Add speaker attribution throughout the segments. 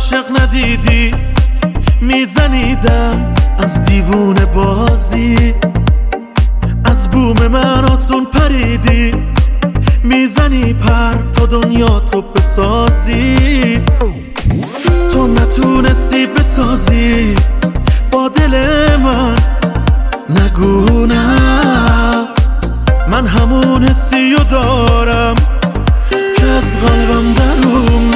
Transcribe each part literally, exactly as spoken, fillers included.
Speaker 1: عاشق ندیدی، میزنیدم از دیوونه بازی. از بوم من آسون پریدی، میزنی پر تا دنیا تو بسازی. تو نتونستی بسازی با دل من، نگو نه. من همون حسی رو دارم که از قلبم در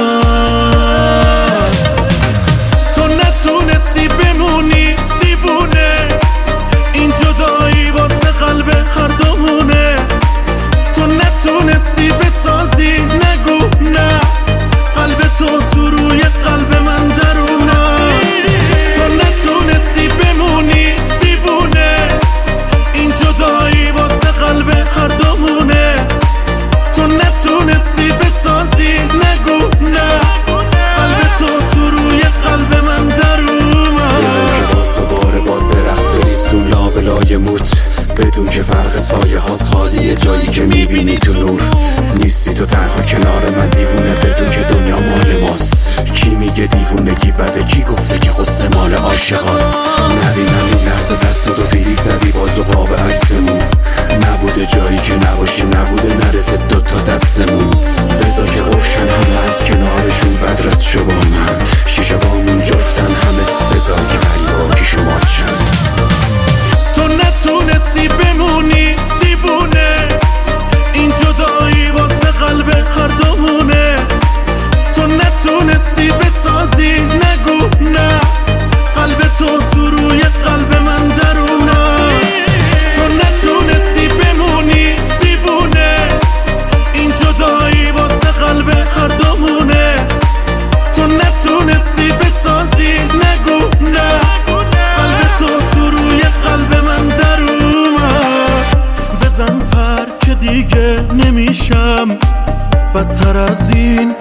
Speaker 1: اومد. تو نتونستی بمونی دیوونه، این جدایی واسه قلب هر دومونه. تو نتونستی بسازی، نگو نه. قلب تو تو روی قلب من درونه. تو نتونستی بمونی دیوونه، این جدایی واسه قلب هر دومونه. تو نتونستی بسازی، نگو نه. قلب تو تو روی قلب من درونه.
Speaker 2: که باز دوباره باد برقص و ریستون یا بلای موت، بدون که فرق سایه هاست خالیه جایی که میبینی تو نور. نیستی تو تنها کنار من دیوونه، بدون که دنیا مال ماست. کی میگه دیوونگی بده، کی گفته که غصه مال عاشقاست. نبینم این لحظه دست تو فیلیک زدی باز دو قاب عکسمون. نبوده جایی که نباشیم، نبوده نرسه دوتا دستمون. بذار که قفشن همه از کنارشون بدرت شو با من. شیشه بامون جفتن همه، بذار که غریبا که شما چند.
Speaker 1: تو نتونستی بمونی دیوونه، این جدایی واسه قلب هر دومونه. تو نتونستی بسازی، نگو نه. قلب تو تو روی قلب من درونه. تو نتونستی بمونی دیوونه، این جدایی واسه قلب هر دومونه. تو نتونستی بسازی، نگو نه. قلب تو تو روی قلب من درونه. بزن پر که دیگه نمیشم بدتر از این.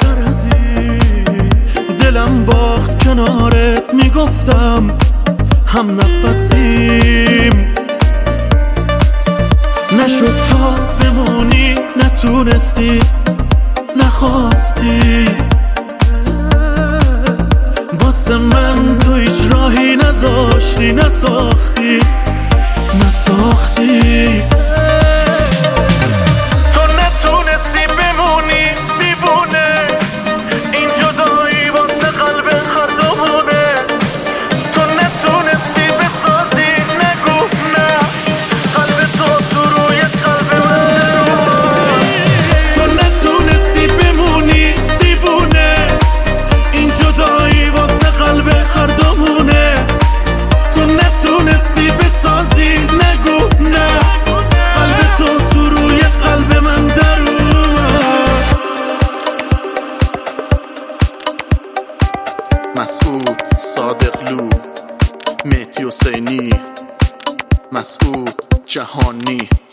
Speaker 1: دلم باخت کنارت، میگفتم هم نفسیم. نشد تا بمونی، نتونستی، نخواستی. واسه من تو هیچ راهی نذاشتی، نساختی نساختی. تو نتونستی بمونی دیوونه، این جدایی واسه قلب هر دومونه. تو نتونستی بسازی، نگو نه. قلب تو تو روی قلب من. تو نتونستی بمونی دیوونه، این جدایی واسه قلب هر دومونه. تو نتونستی بسازی، نگو نه. قلب تو تو روی قلب من در اومد.
Speaker 3: مسعود صادقلو، مهدی حسینی، مسعود جهانی.